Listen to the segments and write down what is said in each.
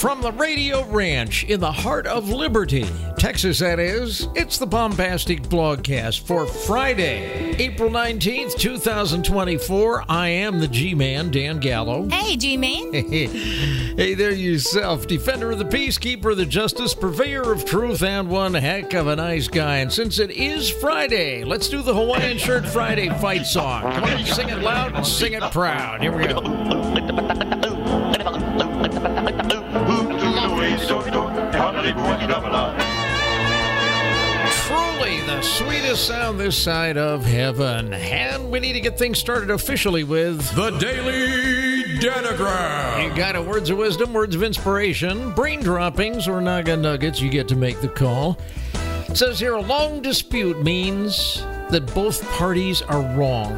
From the Radio Ranch in the heart of Liberty, Texas, that is, it's the Bombastic Blogcast for Friday, April 19th, 2024. I am the G-Man, Dan Gallo. Hey, G-Man. Hey there yourself, defender of the peace, keeper of the justice, purveyor of truth, and one heck of a nice guy. And since it is Friday, let's do the Hawaiian Shirt Friday fight song. Come on, sing it loud and sing it proud. Here we go. Truly the sweetest sound this side of heaven. And we need to get things started officially with the Daily Danagram. You got it. Words of wisdom, words of inspiration, brain droppings, or naga nuggets. You get to make the call. It says here, a long dispute means that both parties are wrong.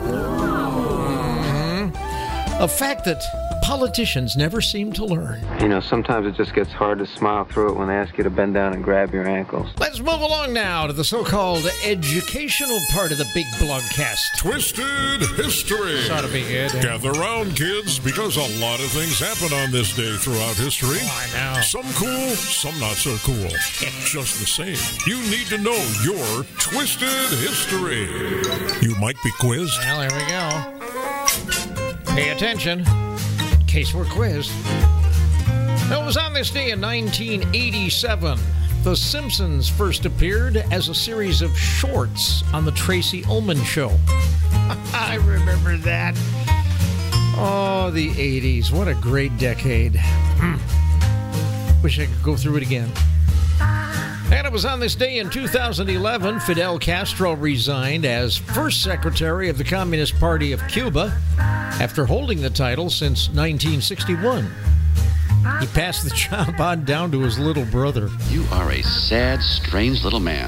A fact that politicians never seem to learn. You know, sometimes it just gets hard to smile through it when they ask you to bend down and grab your ankles. Let's move along now to the so-called educational part of the big blogcast. Twisted History. This ought to be good. Gather round, kids, because a lot of things happen on this day throughout history. Oh, I know. Some cool, some not so cool. Just the same, you need to know your Twisted History. You might be quizzed. Well, here we go. Pay attention. Case we're quizzed. It was on this day in 1987. The Simpsons first appeared as a series of shorts on the Tracy Ullman Show. I remember that. Oh, the 80s. What a great decade. Wish I could go through it again. And it was on this day in 2011, Fidel Castro resigned as first secretary of the Communist Party of Cuba after holding the title since 1961. He passed the job on down to his little brother. You are a sad, strange little man.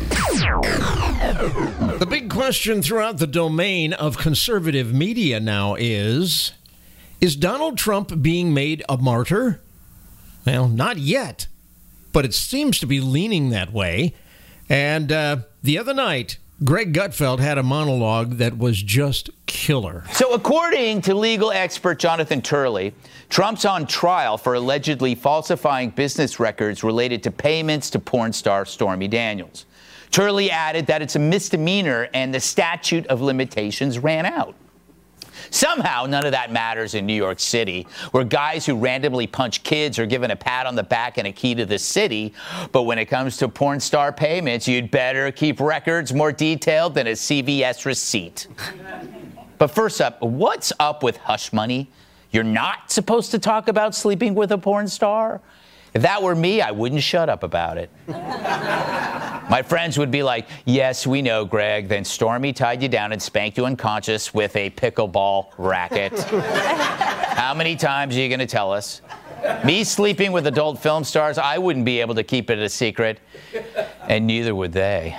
The big question throughout the domain of conservative media now is Donald Trump being made a martyr? Well, not yet. But it seems to be leaning that way. And the other night, Greg Gutfeld had a monologue that was just killer. So according to legal expert Jonathan Turley, Trump's on trial for allegedly falsifying business records related to payments to porn star Stormy Daniels. Turley added that it's a misdemeanor and the statute of limitations ran out. Somehow, none of that matters in New York City, where guys who randomly punch kids are given a pat on the back and a key to the city. But when it comes to porn star payments, you'd better keep records more detailed than a CVS receipt. But first up, what's up with hush money? You're not supposed to talk about sleeping with a porn star? If that were me, I wouldn't shut up about it. My friends would be like, yes, we know, Greg. Then Stormy tied you down and spanked you unconscious with a pickleball racket. How many times are you going to tell us? Me sleeping with adult film stars, I wouldn't be able to keep it a secret. And neither would they.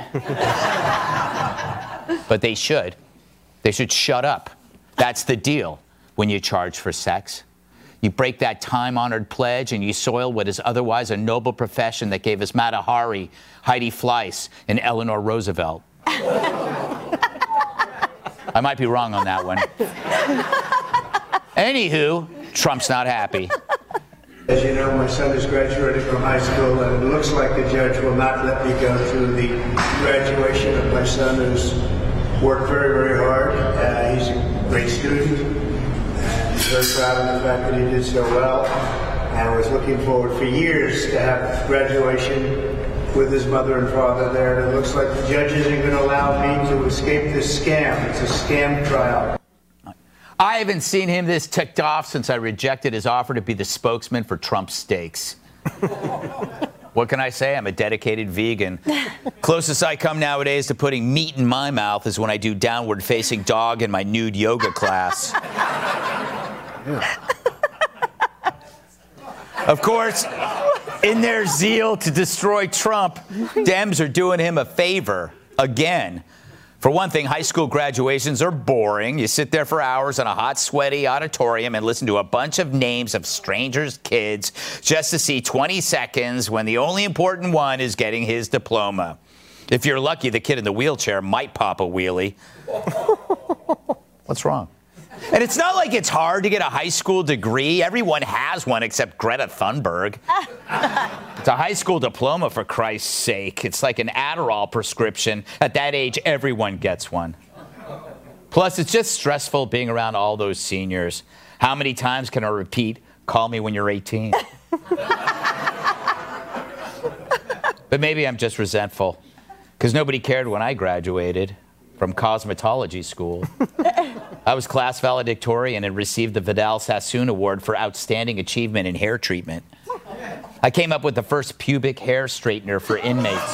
But they should. They should shut up. That's the deal when you charge for sex. You break that time-honored pledge and you soil what is otherwise a noble profession that gave us Mata Hari, Heidi Fleiss, and Eleanor Roosevelt. I might be wrong on that one. Anywho, Trump's not happy. As you know, my son is graduating from high school, and it looks like the judge will not let me go to the graduation of my son, who's worked very, very hard. He's a great student. Very proud of the fact that he did so well, and was looking forward for years to have graduation with his mother and father there. And it looks like the judge isn't going to allow me to escape this scam. It's a scam trial. I haven't seen him this ticked off since I rejected his offer to be the spokesman for Trump Steaks. What can I say? I'm a dedicated vegan. Closest I come nowadays to putting meat in my mouth is when I do downward facing dog in my nude yoga class. Of course, in their zeal to destroy Trump, Dems are doing him a favor again. For one thing, high school graduations are boring. You sit there for hours in a hot, sweaty auditorium and listen to a bunch of names of strangers' kids just to see 20 seconds when the only important one is getting his diploma. If you're lucky, the kid in the wheelchair might pop a wheelie. What's wrong? And it's not like it's hard to get a high school degree. Everyone has one except Greta Thunberg. It's a high school diploma, for Christ's sake. It's like an Adderall prescription. At that age, everyone gets one. Plus, it's just stressful being around all those seniors. How many times can I repeat, call me when you're 18? But maybe I'm just resentful, because nobody cared when I graduated from cosmetology school. I was class valedictorian and received the Vidal Sassoon Award for Outstanding Achievement in Hair Treatment. I came up with the first pubic hair straightener for inmates.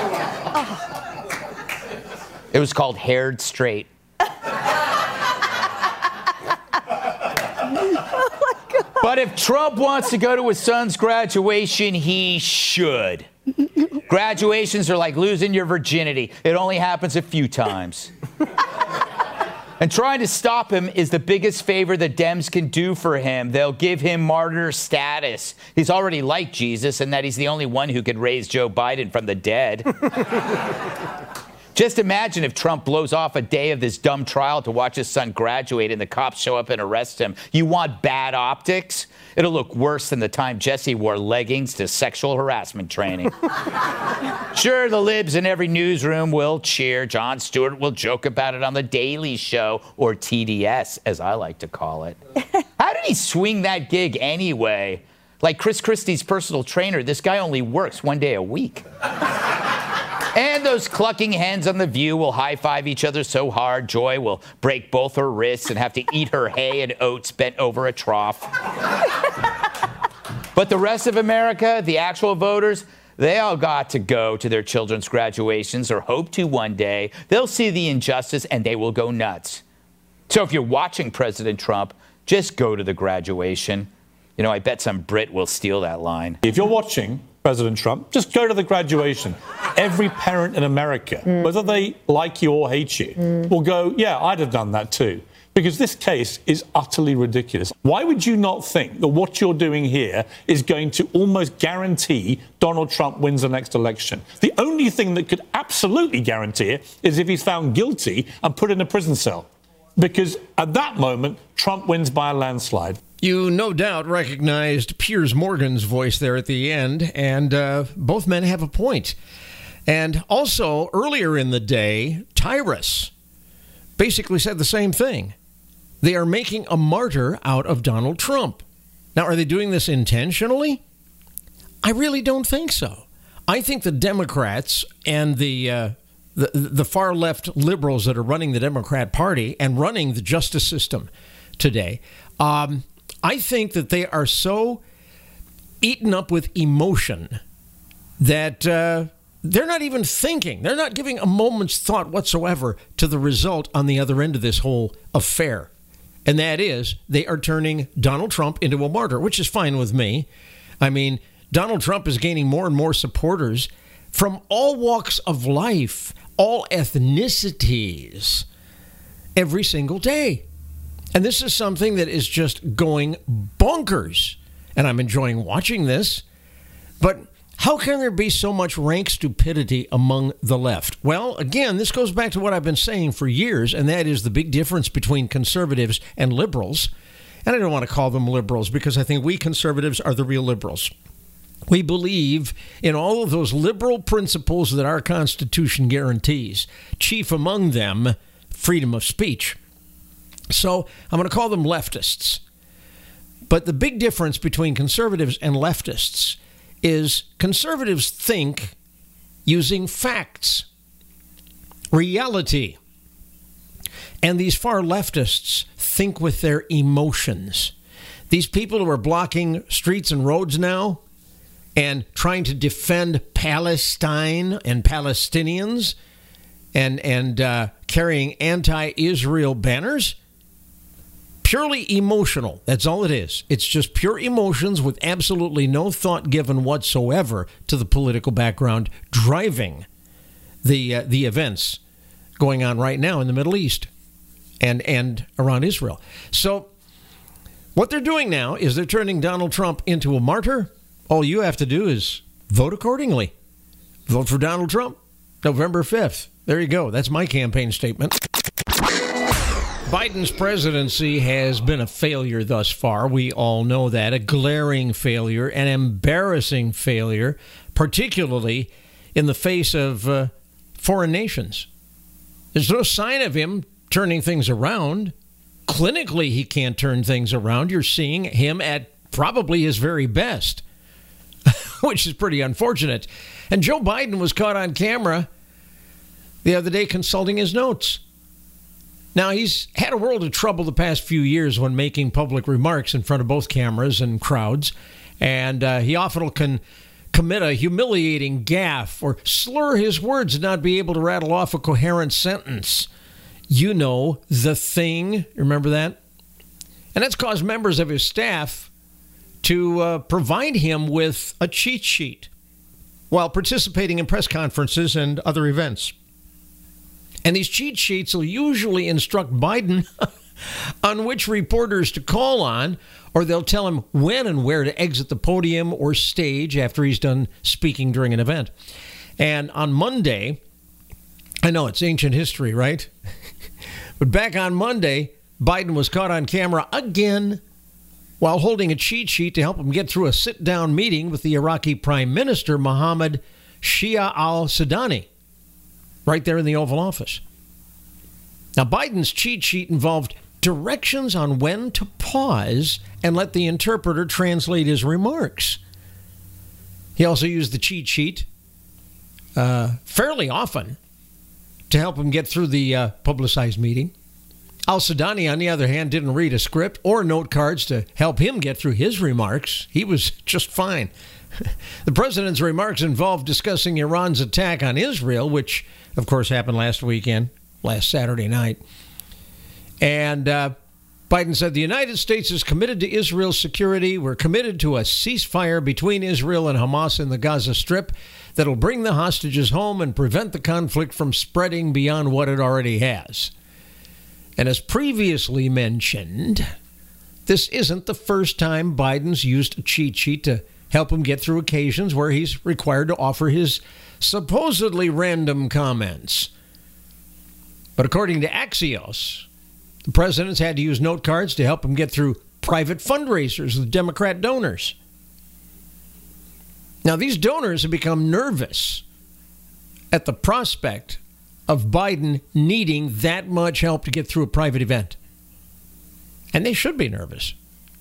It was called Haired Straight. But if Trump wants to go to his son's graduation, he should. Graduations are like losing your virginity. It only happens a few times. And trying to stop him is the biggest favor the Dems can do for him. They'll give him martyr status. He's already like Jesus in that he's the only one who could raise Joe Biden from the dead. Just imagine if Trump blows off a day of this dumb trial to watch his son graduate and the cops show up and arrest him. You want bad optics? It'll look worse than the time Jesse wore leggings to sexual harassment training. Sure, the libs in every newsroom will cheer. Jon Stewart will joke about it on The Daily Show, or TDS, as I like to call it. How did he swing that gig anyway? Like Chris Christie's personal trainer, this guy only works one day a week. And those clucking hens on The View will high-five each other so hard, Joy will break both her wrists and have to eat her hay and oats bent over a trough. But the rest of America, the actual voters, they all got to go to their children's graduations, or hope to one day. They'll see the injustice and they will go nuts. So if you're watching President Trump, just go to the graduation. You know, I bet some Brit will steal that line. If you're watching President Trump, just go to the graduation. Every parent in America, whether they like you or hate you, will go, yeah, I'd have done that too. Because this case is utterly ridiculous. Why would you not think that what you're doing here is going to almost guarantee Donald Trump wins the next election? The only thing that could absolutely guarantee it is if he's found guilty and put in a prison cell. Because at that moment, Trump wins by a landslide. You no doubt recognized Piers Morgan's voice there at the end, and both men have a point. And also, earlier in the day, Tyrus basically said the same thing. They are making a martyr out of Donald Trump. Now, are they doing this intentionally? I really don't think so. I think the Democrats and the far left liberals that are running the Democrat Party and running the justice system today, I think that they are so eaten up with emotion that they're not even thinking. They're not giving a moment's thought whatsoever to the result on the other end of this whole affair. And that is, they are turning Donald Trump into a martyr, which is fine with me. I mean, Donald Trump is gaining more and more supporters from all walks of life, all ethnicities, every single day. And this is something that is just going bonkers. And I'm enjoying watching this. But how can there be so much rank stupidity among the left? Well, again, this goes back to what I've been saying for years, and that is the big difference between conservatives and liberals. And I don't want to call them liberals because I think we conservatives are the real liberals. We believe in all of those liberal principles that our Constitution guarantees, chief among them, freedom of speech. So I'm going to call them leftists. But the big difference between conservatives and leftists is conservatives think using facts, reality. And these far leftists think with their emotions. These people who are blocking streets and roads now and trying to defend Palestine and Palestinians and carrying anti-Israel banners, purely emotional. That's all it is. It's just pure emotions with absolutely no thought given whatsoever to the political background driving the events going on right now in the Middle East and around Israel. So what they're doing now is they're turning Donald Trump into a martyr. All you have to do is vote accordingly. Vote for Donald Trump, November 5th. There you go. That's my campaign statement. Biden's presidency has been a failure thus far. We all know that. A glaring failure, an embarrassing failure, particularly in the face of foreign nations. There's no sign of him turning things around. Clinically, he can't turn things around. You're seeing him at probably his very best, which is pretty unfortunate. And Joe Biden was caught on camera the other day consulting his notes. Now, he's had a world of trouble the past few years when making public remarks in front of both cameras and crowds, and he often can commit a humiliating gaffe or slur his words and not be able to rattle off a coherent sentence. You know, the thing. Remember that? And that's caused members of his staff to provide him with a cheat sheet while participating in press conferences and other events. And these cheat sheets will usually instruct Biden on which reporters to call on, or they'll tell him when and where to exit the podium or stage after he's done speaking during an event. And on Monday, I know it's ancient history, right? But back on Monday, Biden was caught on camera again while holding a cheat sheet to help him get through a sit-down meeting with the Iraqi Prime Minister, Mohammed Shia al-Sudani, right there in the Oval Office. Now, Biden's cheat sheet involved directions on when to pause and let the interpreter translate his remarks. He also used the cheat sheet fairly often to help him get through the publicized meeting. Al-Sudani, on the other hand, didn't read a script or note cards to help him get through his remarks. He was just fine. The president's remarks involved discussing Iran's attack on Israel, which, of course, happened last Saturday night. And Biden said the United States is committed to Israel's security. We're committed to a ceasefire between Israel and Hamas in the Gaza Strip that'll bring the hostages home and prevent the conflict from spreading beyond what it already has. And as previously mentioned, this isn't the first time Biden's used a cheat sheet to help him get through occasions where he's required to offer his supposedly random comments. But according to Axios, the president's had to use note cards to help him get through private fundraisers with Democrat donors. Now, these donors have become nervous at the prospect of Biden needing that much help to get through a private event. And they should be nervous.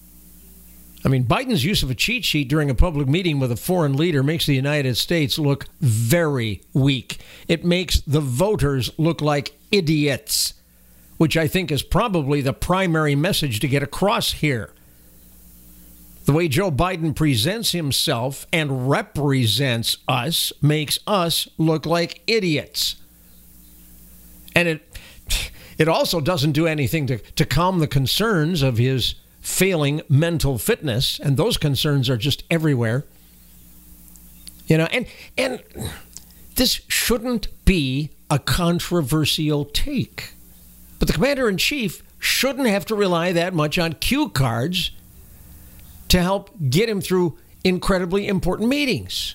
I mean, Biden's use of a cheat sheet during a public meeting with a foreign leader makes the United States look very weak. It makes the voters look like idiots, which I think is probably the primary message to get across here. The way Joe Biden presents himself and represents us makes us look like idiots. And it also doesn't do anything to calm the concerns of his failing mental fitness, and those concerns are just everywhere. You know, and this shouldn't be a controversial take. But the commander-in-chief shouldn't have to rely that much on cue cards to help get him through incredibly important meetings.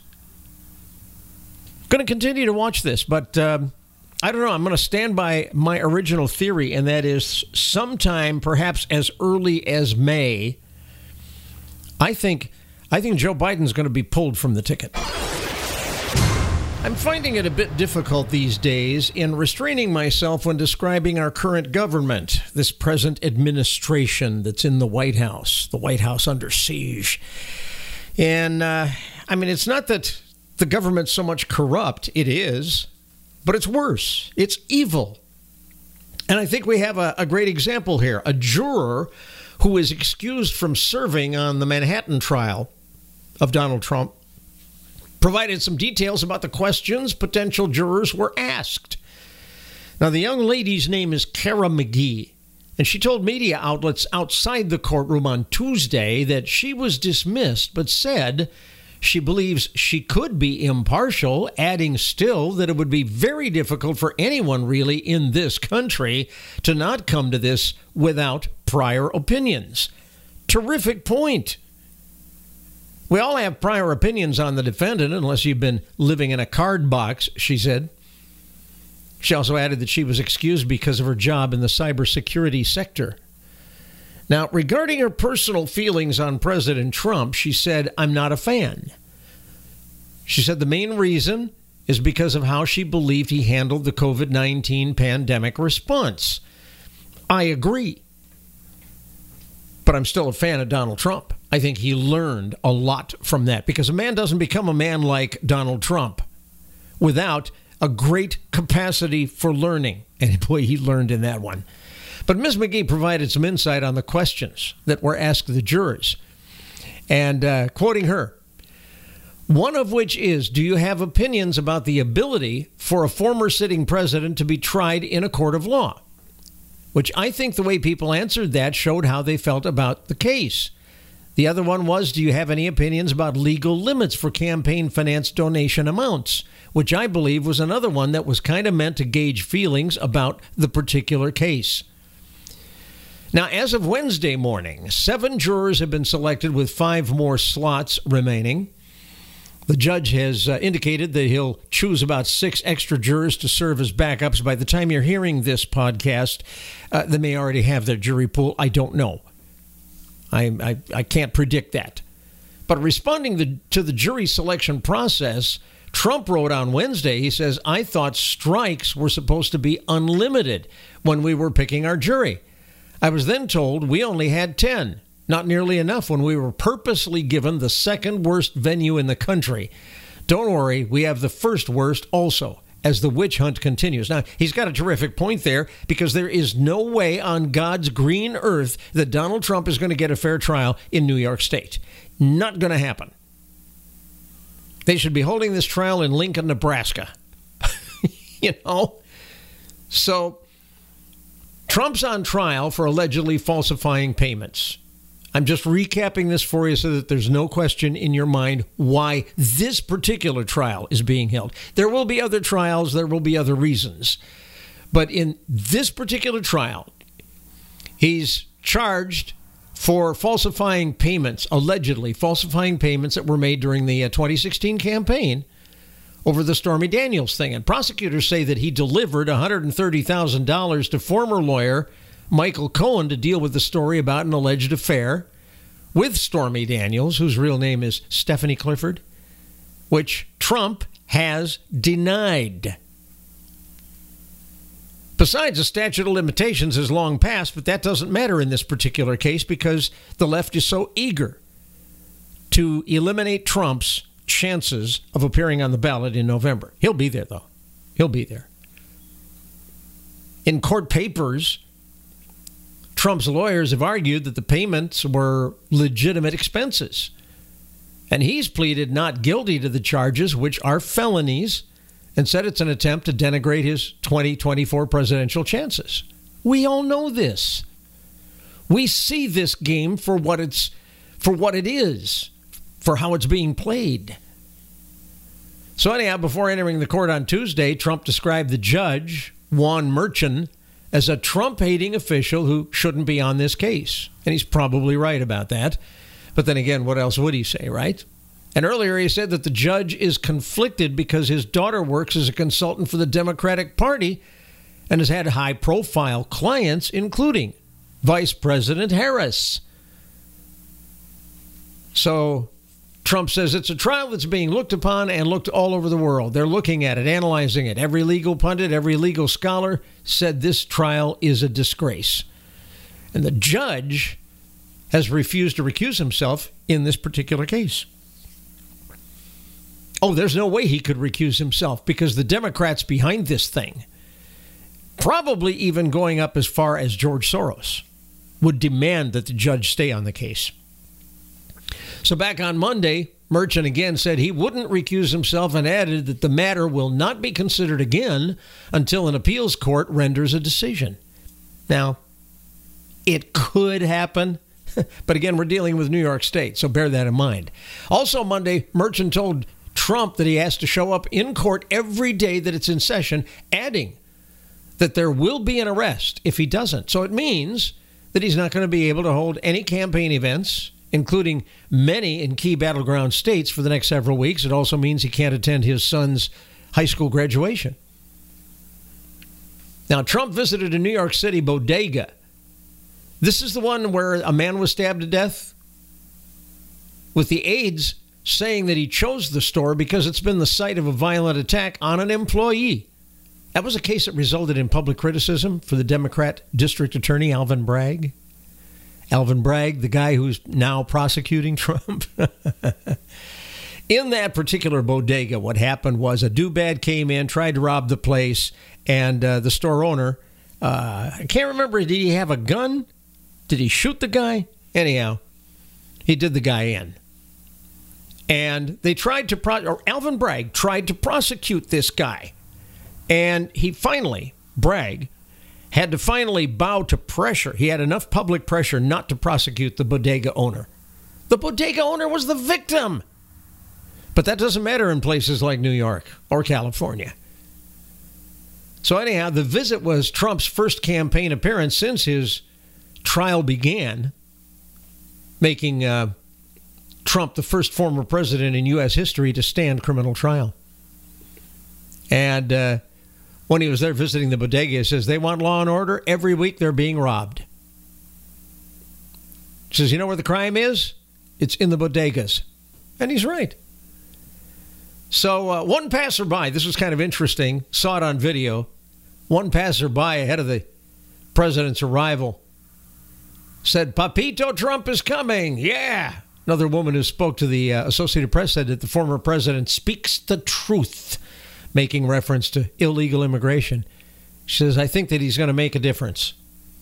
Going to continue to watch this, but I don't know. I'm going to stand by my original theory, and that is sometime, perhaps as early as May, I think Joe Biden's going to be pulled from the ticket. I'm finding it a bit difficult these days in restraining myself when describing our current government, this present administration that's in the White House under siege. And, I mean, it's not that the government's so much corrupt. It is. But it's worse. It's evil. And I think we have a great example here. A juror who was excused from serving on the Manhattan trial of Donald Trump provided some details about the questions potential jurors were asked. Now, the young lady's name is Kara McGee, and she told media outlets outside the courtroom on Tuesday that she was dismissed, but said she believes she could be impartial, adding still that it would be very difficult for anyone really in this country to not come to this without prior opinions. Terrific point. We all have prior opinions on the defendant unless you've been living in a card box, she said. She also added that she was excused because of her job in the cybersecurity sector. Now, regarding her personal feelings on President Trump, she said, "I'm not a fan." She said the main reason is because of how she believed he handled the COVID-19 pandemic response. I agree. But I'm still a fan of Donald Trump. I think he learned a lot from that, because a man doesn't become a man like Donald Trump without a great capacity for learning. And boy, he learned in that one. But Ms. McGee provided some insight on the questions that were asked the jurors. And quoting her, one of which is, do you have opinions about the ability for a former sitting president to be tried in a court of law? Which I think the way people answered that showed how they felt about the case. The other one was, do you have any opinions about legal limits for campaign finance donation amounts? Which I believe was another one that was kind of meant to gauge feelings about the particular case. Now, as of Wednesday morning, 7 jurors have been selected with 5 more slots remaining. The judge has indicated that he'll choose about 6 extra jurors to serve as backups. By the time you're hearing this podcast, they may already have their jury pool. I don't know. I can't predict that. But responding to the jury selection process, Trump wrote on Wednesday, he says, I thought strikes were supposed to be unlimited when we were picking our jury. I was then told we only had 10. Not nearly enough when we were purposely given the second worst venue in the country. Don't worry, we have the first worst also, as the witch hunt continues. Now, he's got a terrific point there, because there is no way on God's green earth that Donald Trump is going to get a fair trial in New York State. Not going to happen. They should be holding this trial in Lincoln, Nebraska. You know? So, Trump's on trial for allegedly falsifying payments. I'm just recapping this for you so that there's no question in your mind why this particular trial is being held. There will be other trials, there will be other reasons. But in this particular trial, he's charged for falsifying payments, allegedly falsifying payments that were made during the 2016 campaign over the Stormy Daniels thing. And prosecutors say that he delivered $130,000 to former lawyer Michael Cohen to deal with the story about an alleged affair with Stormy Daniels, whose real name is Stephanie Clifford, which Trump has denied. Besides, the statute of limitations has long passed, but that doesn't matter in this particular case because the left is so eager to eliminate Trump's chances of appearing on the ballot in November. He'll be there, though. He'll be there. In court papers, Trump's lawyers have argued that the payments were legitimate expenses. And he's pleaded not guilty to the charges, which are felonies, and said it's an attempt to denigrate his 2024 presidential chances. We all know this. We see this game for what it is, for how it's being played. So anyhow, before entering the court on Tuesday, Trump described the judge, Juan Merchan, as a Trump-hating official who shouldn't be on this case. And he's probably right about that. But then again, what else would he say, right? And earlier he said that the judge is conflicted because his daughter works as a consultant for the Democratic Party and has had high-profile clients, including Vice President Harris. So Trump says it's a trial that's being looked upon and looked all over the world. They're looking at it, analyzing it. Every legal pundit, every legal scholar said this trial is a disgrace. And the judge has refused to recuse himself in this particular case. Oh, there's no way he could recuse himself because the Democrats behind this thing, probably even going up as far as George Soros, would demand that the judge stay on the case. So back on Monday, Merchan again said he wouldn't recuse himself and added that the matter will not be considered again until an appeals court renders a decision. Now, it could happen, but again, we're dealing with New York State, so bear that in mind. Also Monday, Merchan told Trump that he has to show up in court every day that it's in session, adding that there will be an arrest if he doesn't. So it means that he's not going to be able to hold any campaign events, including many in key battleground states, for the next several weeks. It also means he can't attend his son's high school graduation. Now, Trump visited a New York City bodega. This is the one where a man was stabbed to death, with the aides saying that he chose the store because it's been the site of a violent attack on an employee. That was a case that resulted in public criticism for the Democrat District Attorney, Alvin Bragg. Alvin Bragg, the guy who's now prosecuting Trump. In that particular bodega, what happened was a doobad came in, tried to rob the place, and the store owner, I can't remember, did he have a gun? Did he shoot the guy? Anyhow, he did the guy in. And they tried to, Alvin Bragg tried to prosecute this guy. And he finally, Bragg, had to finally bow to pressure. He had enough public pressure not to prosecute the bodega owner. The bodega owner was the victim. But that doesn't matter in places like New York or California. So anyhow, the visit was Trump's first campaign appearance since his trial began, making Trump the first former president in U.S. history to stand criminal trial. And when he was there visiting the bodega, he says, they want law and order. Every week they're being robbed. He says, you know where the crime is? It's in the bodegas. And he's right. So one passerby, this was kind of interesting, saw it on video. One passerby ahead of the president's arrival said, Papito Trump is coming. Yeah. Another woman who spoke to the Associated Press said that the former president speaks the truth, making reference to illegal immigration. She says, I think that he's going to make a difference.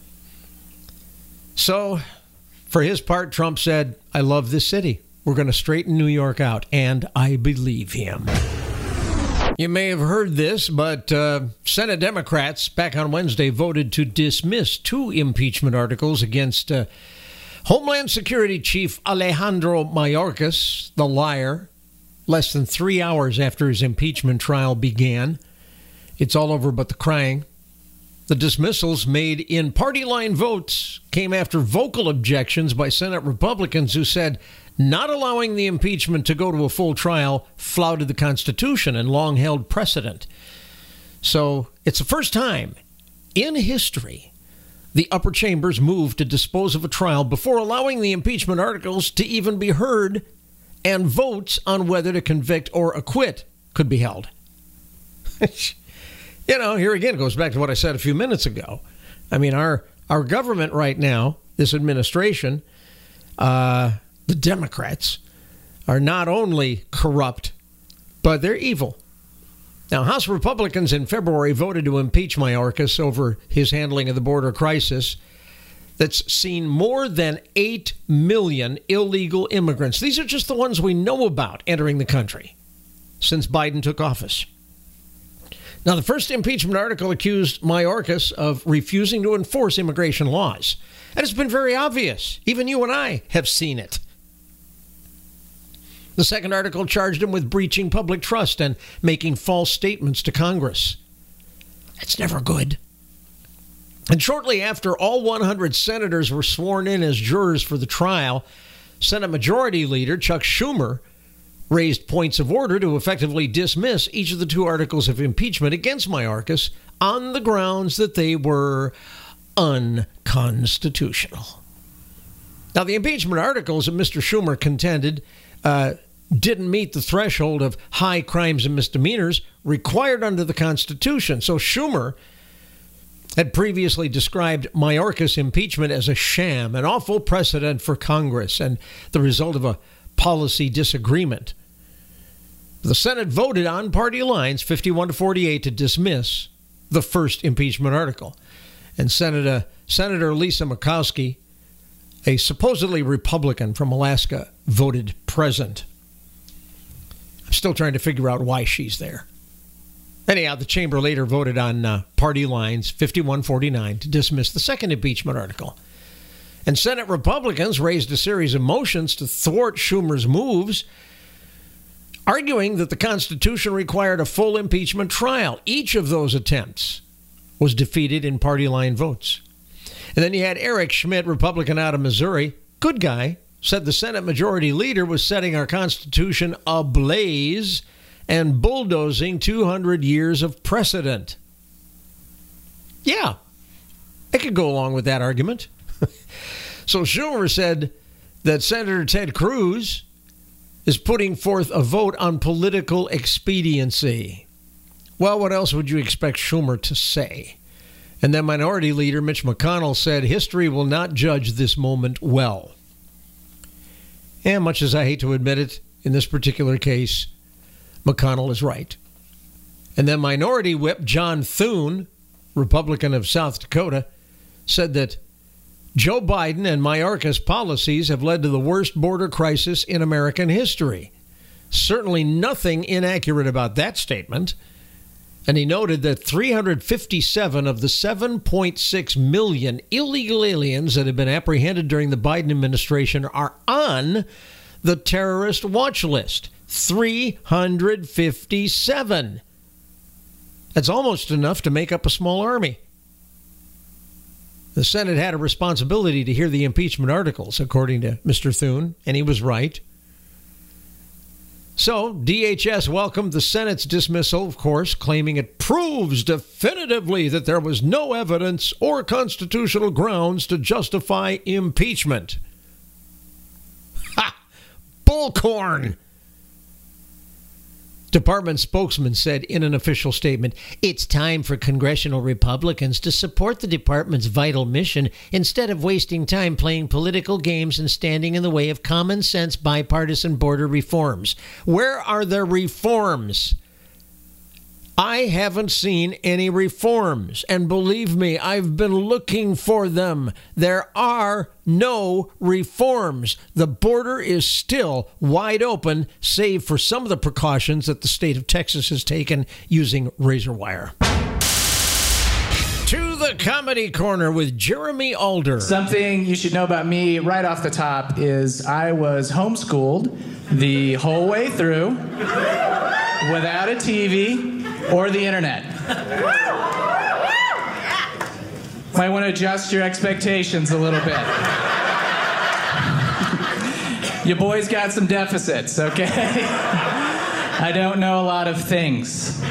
So, for his part, Trump said, I love this city. We're going to straighten New York out, and I believe him. You may have heard this, but Senate Democrats back on Wednesday voted to dismiss 2 impeachment articles against Homeland Security Chief Alejandro Mayorkas, the liar, less than 3 hours after his impeachment trial began. It's all over but the crying. The dismissals, made in party line votes, came after vocal objections by Senate Republicans who said not allowing the impeachment to go to a full trial flouted the Constitution and long-held precedent. So it's the first time in history the upper chambers moved to dispose of a trial before allowing the impeachment articles to even be heard, and votes on whether to convict or acquit could be held. You know, here again, it goes back to what I said a few minutes ago. I mean, our government right now, this administration, the Democrats, are not only corrupt, but they're evil. Now, House Republicans in February voted to impeach Mayorkas over his handling of the border crisis that's seen more than 8 million illegal immigrants. These are just the ones we know about entering the country since Biden took office. Now, the first impeachment article accused Mayorkas of refusing to enforce immigration laws. And it's been very obvious. Even you and I have seen it. The second article charged him with breaching public trust and making false statements to Congress. That's never good. And shortly after all 100 senators were sworn in as jurors for the trial, Senate Majority Leader Chuck Schumer raised points of order to effectively dismiss each of the 2 articles of impeachment against Mayorkas on the grounds that they were unconstitutional. Now, the impeachment articles that Mr. Schumer contended didn't meet the threshold of high crimes and misdemeanors required under the Constitution. So Schumer had previously described Mayorkas' impeachment as a sham, an awful precedent for Congress, and the result of a policy disagreement. The Senate voted on party lines, 51-48, to dismiss the first impeachment article. And Senator Lisa Murkowski, a supposedly Republican from Alaska, voted present. I'm still trying to figure out why she's there. Anyhow, the chamber later voted on party lines, 51-49, to dismiss the second impeachment article. And Senate Republicans raised a series of motions to thwart Schumer's moves, arguing that the Constitution required a full impeachment trial. Each of those attempts was defeated in party line votes. And then you had Eric Schmidt, Republican out of Missouri, good guy, said the Senate Majority Leader was setting our Constitution ablaze and bulldozing 200 years of precedent. Yeah, I could go along with that argument. So Schumer said that Senator Ted Cruz is putting forth a vote on political expediency. Well, what else would you expect Schumer to say? And then Minority Leader Mitch McConnell said history will not judge this moment well. And much as I hate to admit it, in this particular case, McConnell is right. And then Minority Whip John Thune, Republican of South Dakota, said that Joe Biden and Mayorkas' policies have led to the worst border crisis in American history. Certainly nothing inaccurate about that statement. And he noted that 357 of the 7.6 million illegal aliens that have been apprehended during the Biden administration are on the terrorist watch list. 357. That's almost enough to make up a small army. The Senate had a responsibility to hear the impeachment articles, according to Mr. Thune, and he was right. So, DHS welcomed the Senate's dismissal, of course, claiming it proves definitively that there was no evidence or constitutional grounds to justify impeachment. Ha! Bullcorn! Department spokesman said in an official statement, "It's time for congressional Republicans to support the department's vital mission instead of wasting time playing political games and standing in the way of common sense bipartisan border reforms." Where are the reforms? I haven't seen any reforms. And believe me, I've been looking for them. There are no reforms. The border is still wide open, save for some of the precautions that the state of Texas has taken using razor wire. To the Comedy Corner with Jeremy Alder. Something you should know about me right off the top is I was homeschooled the whole way through without a TV or the internet. Might want to adjust your expectations a little bit. You boys got some deficits, okay? I don't know a lot of things.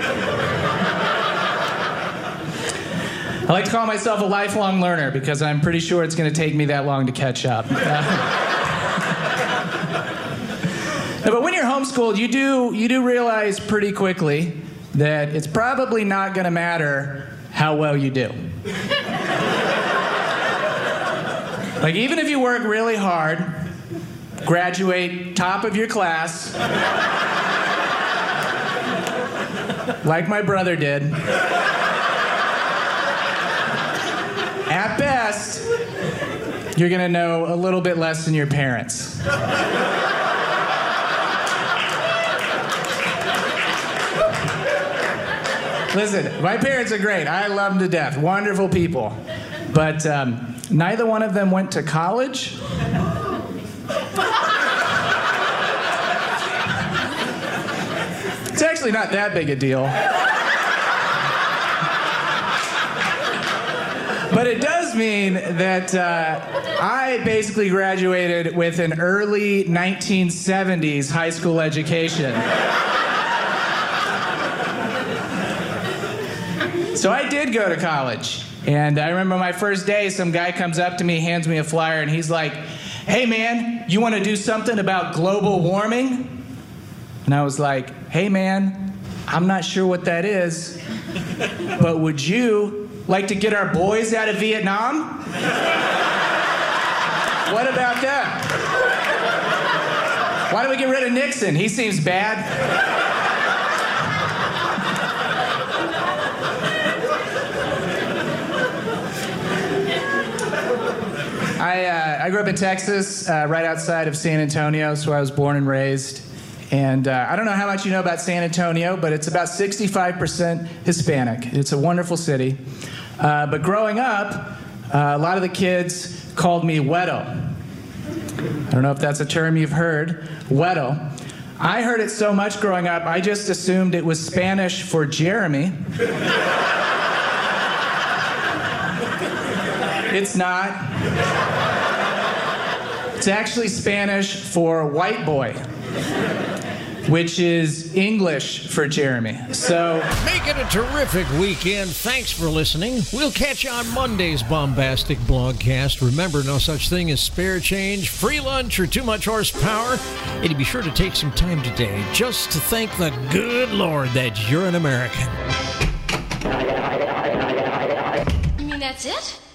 I like to call myself a lifelong learner because I'm pretty sure it's going to take me that long to catch up. But when you're homeschooled, you do realize pretty quickly that it's probably not going to matter how well you do. Like, even if you work really hard, graduate top of your class, like my brother did, at best, you're going to know a little bit less than your parents. Listen, my parents are great. I love them to death. Wonderful people. But neither one of them went to college. It's actually not that big a deal. But it does mean that I basically graduated with an early 1970s high school education. So I did go to college. And I remember my first day, some guy comes up to me, hands me a flyer, and he's like, "Hey man, you want to do something about global warming?" And I was like, "Hey man, I'm not sure what that is, but would you like to get our boys out of Vietnam? What about that? Why don't we get rid of Nixon? He seems bad." I grew up in Texas, right outside of San Antonio, so I was born and raised. And I don't know how much you know about San Antonio, but it's about 65% Hispanic. It's a wonderful city. But growing up, a lot of the kids called me Wedo. I don't know if that's a term you've heard, Wedo. I heard it so much growing up, I just assumed it was Spanish for Jeremy. It's not. It's actually Spanish for white boy. which is English for Jeremy. So make it a terrific weekend. Thanks for listening. We'll catch you on Monday's bombastic blogcast. Remember, no such thing as spare change, free lunch, or too much horsepower. And be sure to take some time today just to thank the good Lord that you're an American. You mean that's it?